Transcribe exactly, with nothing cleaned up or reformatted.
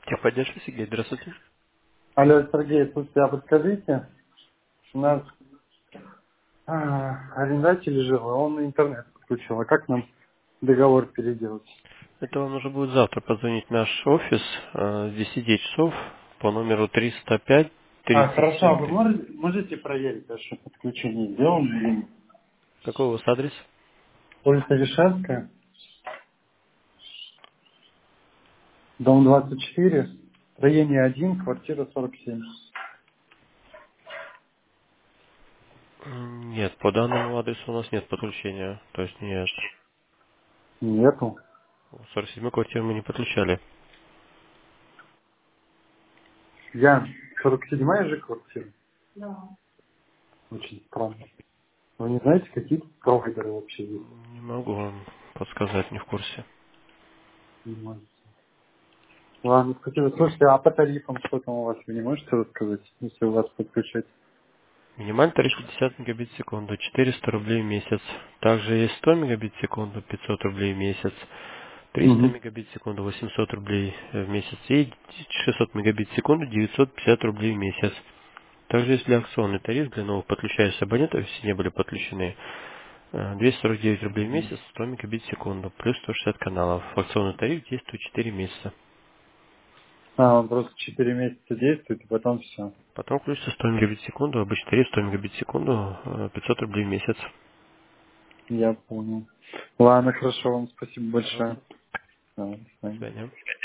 Техподдержка, Сергей, здравствуйте. Алло, Сергей, слушайте, а подскажите, у нас а, арендатель жил, а он интернет подключил, а как нам договор переделать? Это вам нужно будет завтра позвонить в наш офис э, с десяти часов по номеру триста пять А, тридцать хорошо, а семь. вы можете, можете проверить, что подключение сделано или нет? Какой у вас адрес? Улица Вишенская, дом двадцать четыре, строение один, квартира сорок семь. М, Нет, по данному адресу у нас нет подключения. То есть нет. Нету. сорок седьмую квартиру мы не подключали. Я сорок седьмая же квартира. Очень странно. Вы не знаете, какие тут провайдеры вообще есть? Не могу вам подсказать, не в курсе. Не можете. Ладно, спасибо. Слушайте, а по тарифам что там у вас? Вы не можете рассказать, если у вас подключать? Минимальный тариф пятьдесят мегабит в секунду, четыреста рублей в месяц. Также есть сто мегабит в секунду, пятьсот рублей в месяц. триста Угу. мегабит в секунду, восемьсот рублей в месяц. И шестьсот мегабит в секунду, девятьсот пятьдесят рублей в месяц. Также есть для акционный тариф для новых подключающихся абонентов, если не были подключены, э, двести сорок девять рублей в месяц, сто мегабит в секунду, плюс сто шестьдесят каналов. Акционный тариф действует четыре месяца. А, он просто четыре месяца действует, и потом все. Потом включится сто мегабит в секунду, обычный тариф сто мегабит в секунду, э, пятьсот рублей в месяц. Я понял. Ладно, хорошо, вам спасибо большое. Пожалуйста. Да, до До свидания. свидания.